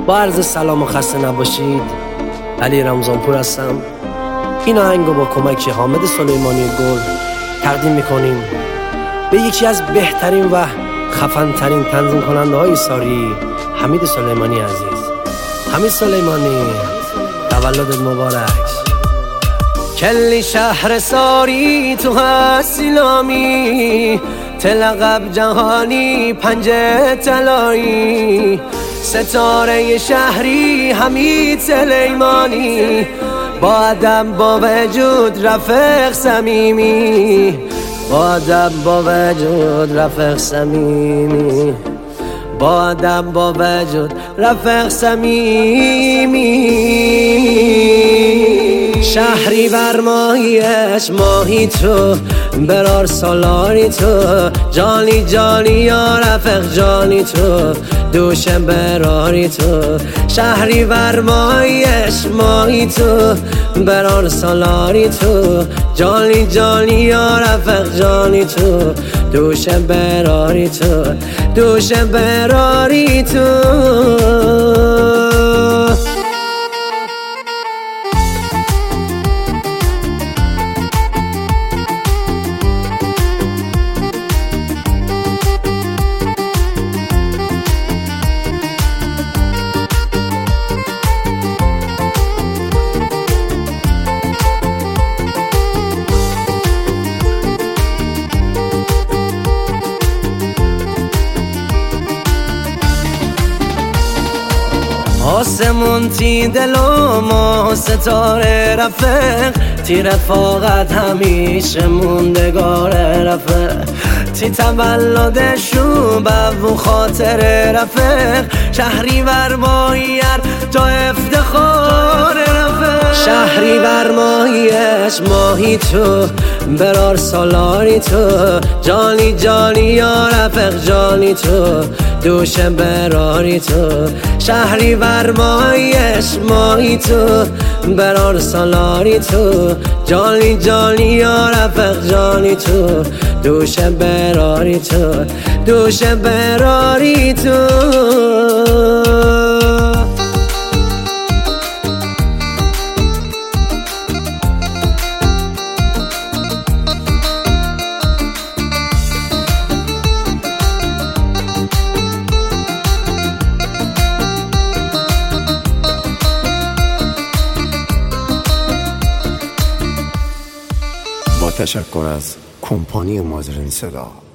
با عرض سلام و خسته نباشید. علی رمضانپور هستم. این آهنگو با کمک حامد سلیمانی گل تقدیم میکنیم به یکی از بهترین و خفن‌ترین تنظیم کننده های ساری، حمید سلیمانی عزیز. حمید سلیمانی، تولدت مبارک. کلی شهر ساری تو هستی لامی، تلقب جهانی پنجه طلایی، ستاره شهری حمید سلیمانی، با ادب با وجود رفیق صمیمی، با ادب با وجود رفیق صمیمی، با ادب با وجود رفیق صمیمی. شهری بر ماهیش ماهی تو، برار سالاری تو، جانی جانی یا رفیق جانی تو، دوشم براری تو. شهری بر ماهیش ماهی تو، برار سالاری تو، جانی جانی یا رفیق جانی تو، دوشم براری تو، دوشم براری تو. آسمون تی دل و ما ستاره رفیق، تی رفاقت همیشه موندگار رفیق، تی تولدشو بو خاطر رفیق، شهری بر ماهیر تا افتخار رفیق. شهری بر ماهیش ماهی تو، برار سالاری تو، جانی جانی یا رفیق جانی تو، دوشم براری تو. شهری بر ماهیش ماهی تو، برار سالاری تو، جانی جانی یا رفیق جانی تو، دوشم براری تو، دوشم براری تو. با تشکر از کمپانی مازرین صدا.